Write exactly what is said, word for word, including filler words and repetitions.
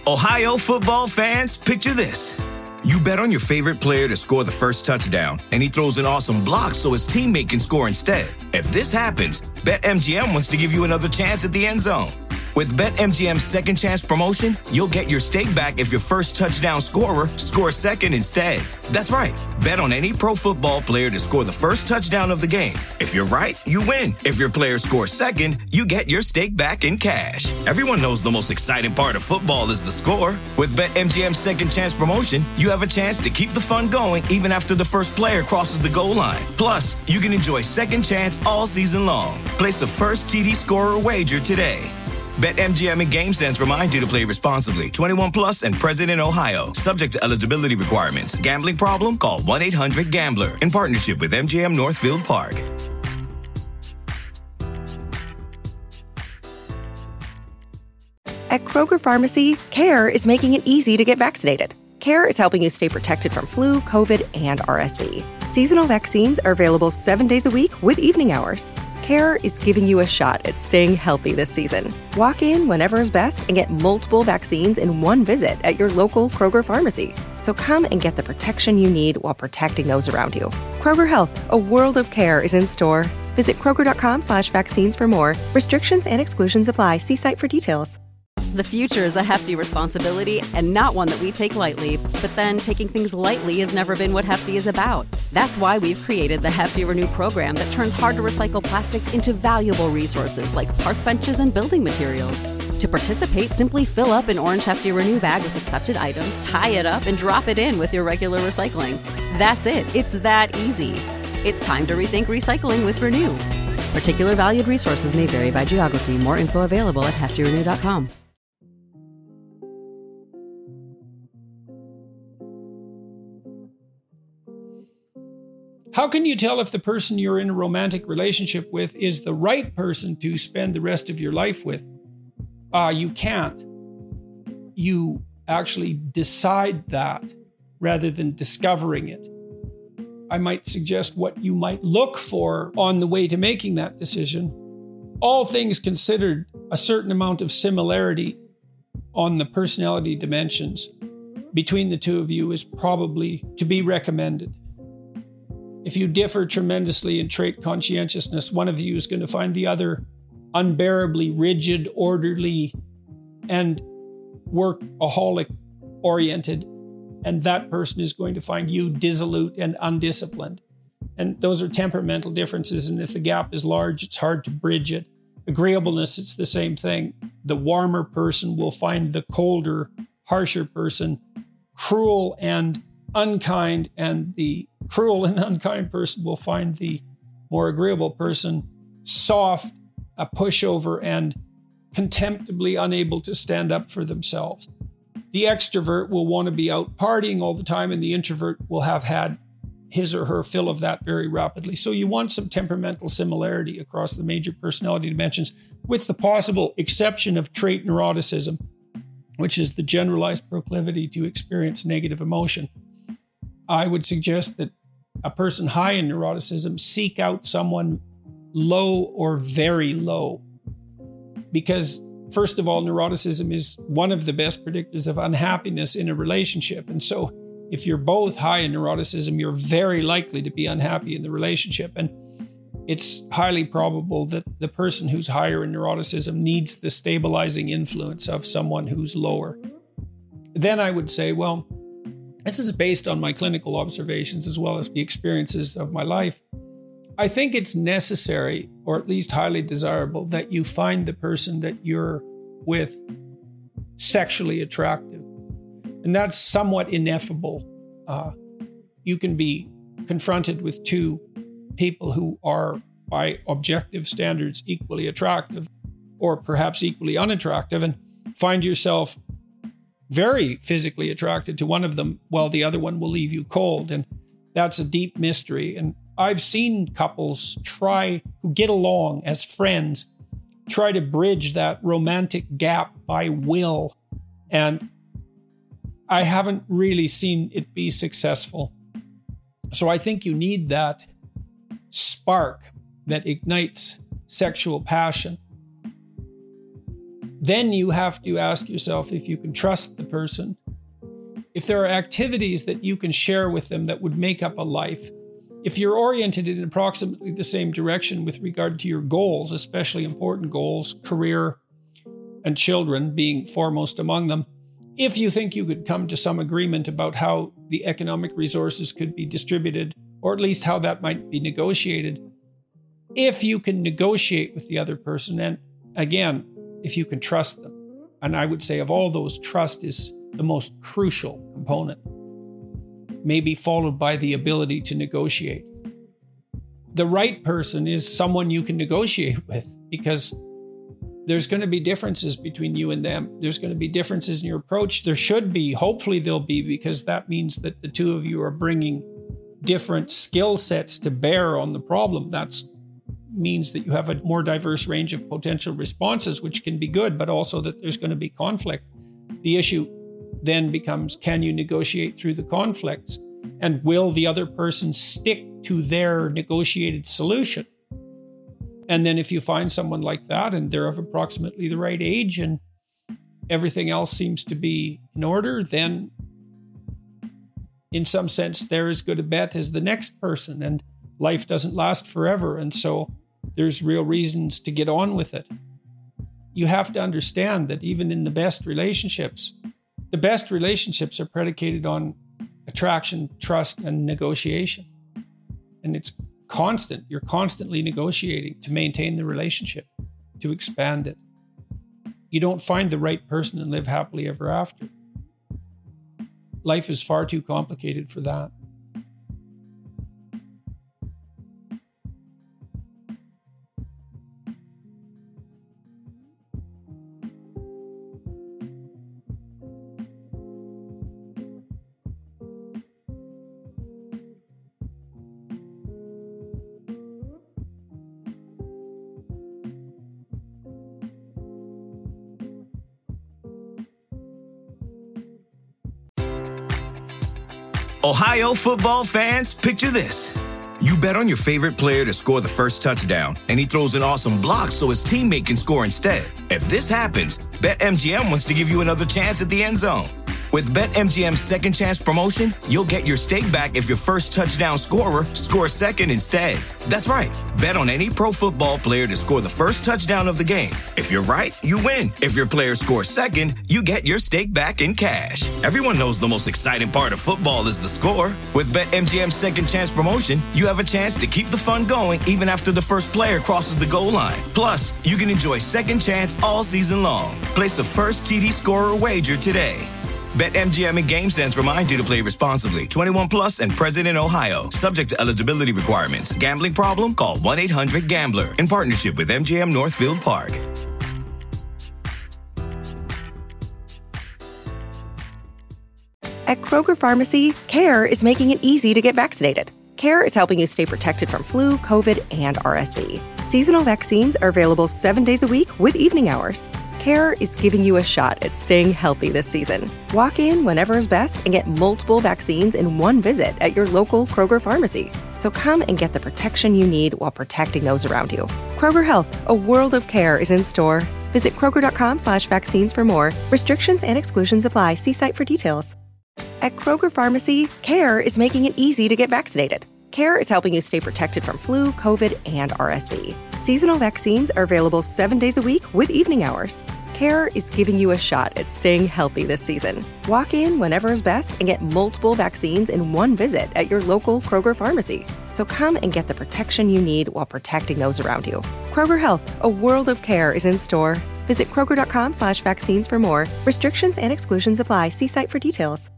Ohio football fans, picture this. You bet on your favorite player to score the first touchdown, and he throws an awesome block so his teammate can score instead. If this happens, BetMGM wants to give you another chance at the end zone. With BetMGM's Second Chance promotion, you'll get your stake back if your first touchdown scorer scores second instead. That's right. Bet on any pro football player to score the first touchdown of the game. If you're right, you win. If your player scores second, you get your stake back in cash. Everyone knows the most exciting part of football is the score. With BetMGM's Second Chance promotion, you have a chance to keep the fun going even after the first player crosses the goal line. Plus, you can enjoy Second Chance all season long. Place a first T D scorer wager today. BetMGM and GameSense remind you to play responsibly. twenty-one plus and present in Ohio. Subject to eligibility requirements. Gambling problem? Call one eight hundred gambler. In partnership with M G M Northfield Park. At Kroger Pharmacy, CARE is making it easy to get vaccinated. CARE is helping you stay protected from flu, COVID, and R S V. Seasonal vaccines are available seven days a week with evening hours. CARE is giving you a shot at staying healthy this season. Walk in whenever is best and get multiple vaccines in one visit at your local Kroger pharmacy. So come and get the protection you need while protecting those around you. Kroger Health, a world of care is in store. Visit kroger.com slash vaccines for more. Restrictions and exclusions apply. See site for details. The future is a hefty responsibility and not one that we take lightly. But then taking things lightly has never been what Hefty is about. That's why we've created the Hefty Renew program that turns hard-to-recycle plastics into valuable resources like park benches and building materials. To participate, simply fill up an orange Hefty Renew bag with accepted items, tie it up, and drop it in with your regular recycling. That's it. It's that easy. It's time to rethink recycling with Renew. Particular valued resources may vary by geography. More info available at hefty renew dot com. How can you tell if the person you're in a romantic relationship with is the right person to spend the rest of your life with? Uh, you can't. You actually decide that rather than discovering it. I might suggest what you might look for on the way to making that decision. All things considered, a certain amount of similarity on the personality dimensions between the two of you is probably to be recommended. If you differ tremendously in trait conscientiousness, one of you is going to find the other unbearably rigid, orderly, and workaholic-oriented, and that person is going to find you dissolute and undisciplined. And those are temperamental differences, and if the gap is large, it's hard to bridge it. Agreeableness, it's the same thing. The warmer person will find the colder, harsher person cruel and unkind, and the cruel and unkind person will find the more agreeable person soft, a pushover, and contemptibly unable to stand up for themselves. The extrovert will want to be out partying all the time, and the introvert will have had his or her fill of that very rapidly. So you want some temperamental similarity across the major personality dimensions, with the possible exception of trait neuroticism, which is the generalized proclivity to experience negative emotion. I would suggest that a person high in neuroticism seek out someone low or very low. Because, first of all, neuroticism is one of the best predictors of unhappiness in a relationship. And so if you're both high in neuroticism, you're very likely to be unhappy in the relationship. And it's highly probable that the person who's higher in neuroticism needs the stabilizing influence of someone who's lower. Then I would say, well, this is based on my clinical observations as well as the experiences of my life. I think it's necessary, or at least highly desirable, that you find the person that you're with sexually attractive. And that's somewhat ineffable. Uh, you can be confronted with two people who are, by objective standards, equally attractive, or perhaps equally unattractive, and find yourself very physically attracted to one of them while the other one will leave you cold. And that's a deep mystery. And I've seen couples try, who get along as friends, try to bridge that romantic gap by will. And I haven't really seen it be successful. So I think you need that spark that ignites sexual passion. Then you have to ask yourself if you can trust the person, if there are activities that you can share with them that would make up a life. If you're oriented in approximately the same direction with regard to your goals, especially important goals, career and children being foremost among them, if you think you could come to some agreement about how the economic resources could be distributed, or at least how that might be negotiated, if you can negotiate with the other person, and again, if you can trust them. And I would say of all those, trust is the most crucial component, maybe followed by the ability to negotiate. The right person is someone you can negotiate with, because there's going to be differences between you and them. There's going to be differences in your approach. There should be, hopefully there'll be, because that means that the two of you are bringing different skill sets to bear on the problem. That means that you have a more diverse range of potential responses, which can be good, but also that there's going to be conflict. The issue then becomes, can you negotiate through the conflicts? And will the other person stick to their negotiated solution? And then if you find someone like that and they're of approximately the right age and everything else seems to be in order, then in some sense, they're as good a bet as the next person, and life doesn't last forever. And so there's real reasons to get on with it. You have to understand that even in the best relationships, the best relationships are predicated on attraction, trust, and negotiation. And it's constant. You're constantly negotiating to maintain the relationship, to expand it. You don't find the right person and live happily ever after. Life is far too complicated for that. Ohio football fans, picture this. You bet on your favorite player to score the first touchdown, and he throws an awesome block so his teammate can score instead. If this happens, BetMGM wants to give you another chance at the end zone. With BetMGM's Second Chance promotion, you'll get your stake back if your first touchdown scorer scores second instead. That's right. Bet on any pro football player to score the first touchdown of the game. If you're right, you win. If your player scores second, you get your stake back in cash. Everyone knows the most exciting part of football is the score. With BetMGM's Second Chance promotion, you have a chance to keep the fun going even after the first player crosses the goal line. Plus, you can enjoy Second Chance all season long. Place a first T D scorer wager today. BetMGM and GameSense remind you to play responsibly. twenty-one plus and present in Ohio. Subject to eligibility requirements. Gambling problem? Call one eight hundred gambler. In partnership with M G M Northfield Park. At Kroger Pharmacy, CARE is making it easy to get vaccinated. CARE is helping you stay protected from flu, COVID, and R S V. Seasonal vaccines are available seven days a week with evening hours. CARE is giving you a shot at staying healthy this season. Walk in whenever is best and get multiple vaccines in one visit at your local Kroger pharmacy. So come and get the protection you need while protecting those around you. Kroger Health, a world of care is in store. Visit Kroger.com slash vaccines for more. Restrictions and exclusions apply. See site for details. At Kroger Pharmacy, CARE is making it easy to get vaccinated. CARE is helping you stay protected from flu, COVID, and R S V. Seasonal vaccines are available seven days a week with evening hours. CARE is giving you a shot at staying healthy this season. Walk in whenever is best and get multiple vaccines in one visit at your local Kroger pharmacy. So come and get the protection you need while protecting those around you. Kroger Health, a world of care is in store. Visit Kroger.com slash vaccines for more. Restrictions and exclusions apply. See site for details.